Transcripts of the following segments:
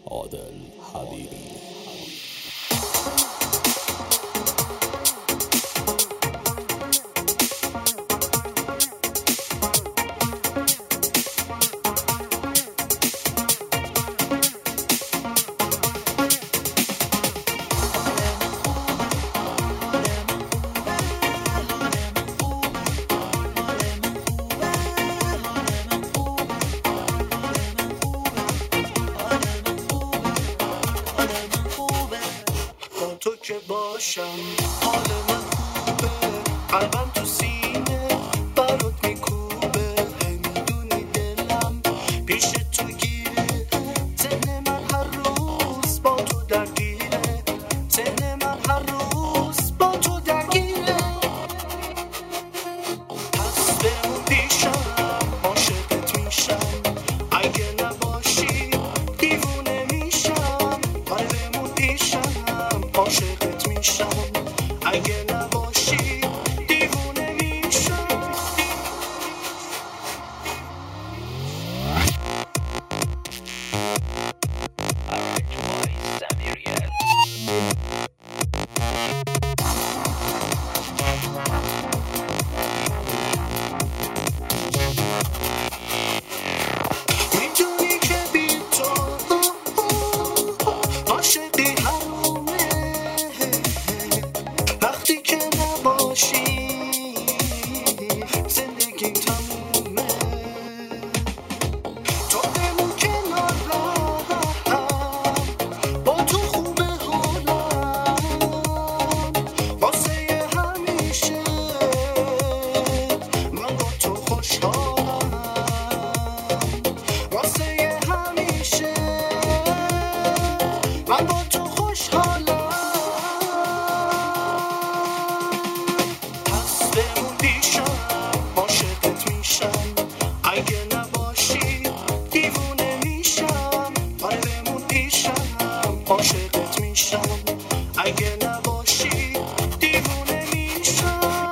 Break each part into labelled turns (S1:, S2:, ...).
S1: عادل حبیبی.
S2: تو که باشم حال من خوبه، قلبم تو سینه برات میکوبه، میدونی دلم پیش تو گیره، ذهن من هر روز با تو درگیره، ذهن من هر روز با تو درگیره. پس بمون پیشم عاشقت میشم، اگه نباشی دیوونه میشم. آره بمون پیشم عاشقت میشم، اگه نباشی دیوونه میشم. میدونی که بی تو عاشقی حرومه، وقتی که نباشی زندگی تمومه. تو بمون کنارم، با تو خوبه حالم، واسه همیشه من با تو خوشحالم، واسه همیشه من با تو خوشحالم. پس بمون پیشم عاشقت میشم، اگه نباشی دیوونه میشم. آره بمون پیشم عاشقت میشم، اگه نباشی دیوونه میشم.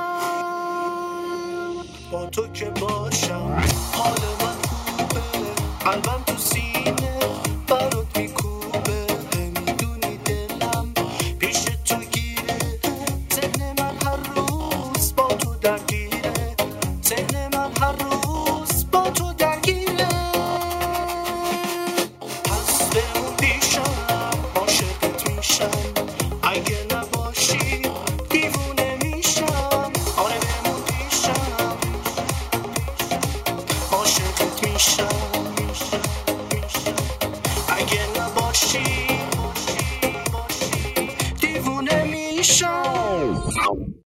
S2: با تو که باشم حال من خوبه، قلبم تو سینه برات میکوبه، میدونی دلم پیش تو گیره، ذهن من هر روز با تو درگیره، ذهن من هر روز با تو درگیره. پس بمون پیشم عاشقت میشم، اگه نباشی دیوونه میشم. آره بمون پیشم عاشقت میشم، اگه نباشی دیوونه میشم.